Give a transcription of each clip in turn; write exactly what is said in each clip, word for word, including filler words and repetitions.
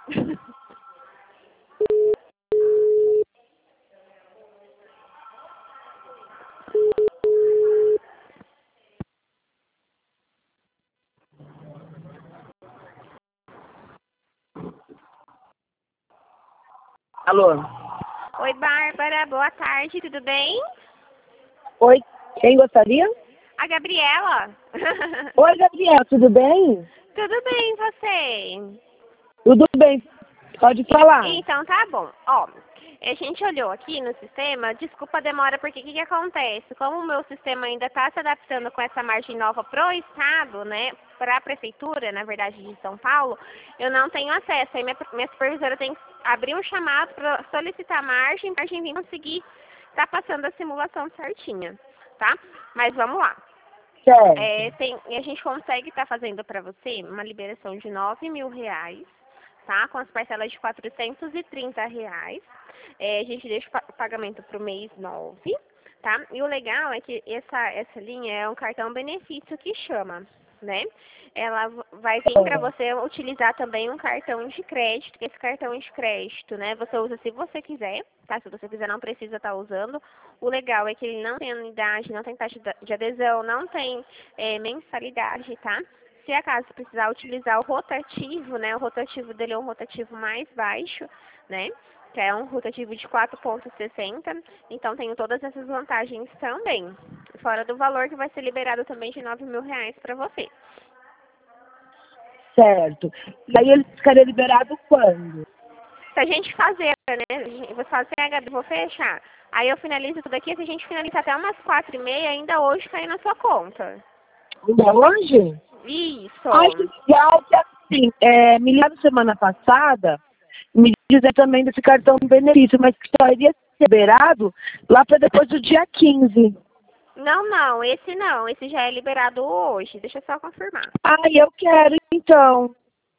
Alô? Oi, Bárbara, boa tarde, tudo bem? Oi, quem gostaria? A Gabriela. Oi, Gabriela, tudo bem? Tudo bem, você? Tudo bem, pode falar. Então tá bom. Ó, a gente olhou aqui no sistema, desculpa a demora, porque o que, que acontece? Como o meu sistema ainda está se adaptando com essa margem nova pro estado, né, para a prefeitura, na verdade, de São Paulo, eu não tenho acesso. Aí minha, minha supervisora tem que abrir um chamado para solicitar a margem, para a gente conseguir estar tá passando a simulação certinha, tá? Mas vamos lá. Certo. É, tem, a gente consegue estar tá fazendo para você uma liberação de nove mil reais, tá? Com as parcelas de quatrocentos e trinta reais. É, a gente deixa o pagamento para o mês nove, tá? E o legal é que essa, essa linha é um cartão benefício que chama, né? Ela vai vir para você utilizar também um cartão de crédito, que esse cartão de crédito, né? Você usa se você quiser, tá? Se você quiser, não precisa estar usando. O legal é que ele não tem anuidade, não tem taxa de adesão, não tem é, mensalidade, tá? Se acaso precisar utilizar o rotativo, né? O rotativo dele é um rotativo mais baixo, né? Que é um rotativo de quatro ponto sessenta. Então, tem todas essas vantagens também. Fora do valor que vai ser liberado também de nove mil reais para você. Certo. E aí ele ficaria liberado quando? Se a gente fazer, né? Você fala assim, ah, Gabi, vou fechar. Aí eu finalizo tudo aqui. Se a gente finalizar até umas quatro e meia, ainda hoje cai na sua conta. Ainda hoje? Isso. Ai, que legal, que assim, é, me ligaram semana passada, me dizer também desse cartão de benefício, mas que só iria ser liberado lá para depois do dia quinze. Não, não, esse não. Esse já é liberado hoje. Deixa eu só confirmar. Ai, eu quero, então.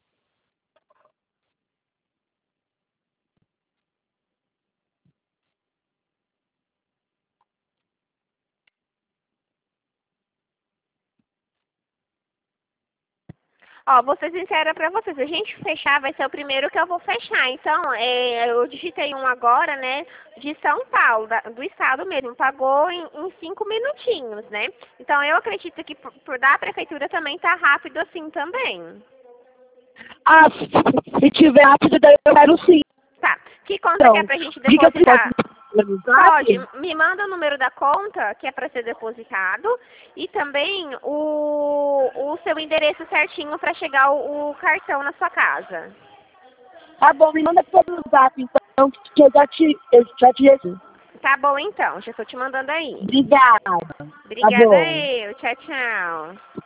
Ó, vou ser sincera pra vocês, se a gente fechar, vai ser o primeiro que eu vou fechar. Então, é, eu digitei um agora, né, de São Paulo, da, do estado mesmo, pagou em, em cinco minutinhos, né? Então, eu acredito que por, por da prefeitura também tá rápido assim também. Ah, se tiver rápido, daí eu quero sim. Tá, que conta Então, que é pra gente que que eu depositar? Pode, Pode, me manda o número da conta que é para ser depositado e também o, o seu endereço certinho para chegar o, o cartão na sua casa. Tá bom, me manda pelo zap, então, que eu já te, eu já te respondo. Tá bom então, já estou te mandando aí. Obrigada. Tá Obrigada bom. eu, tchau, tchau.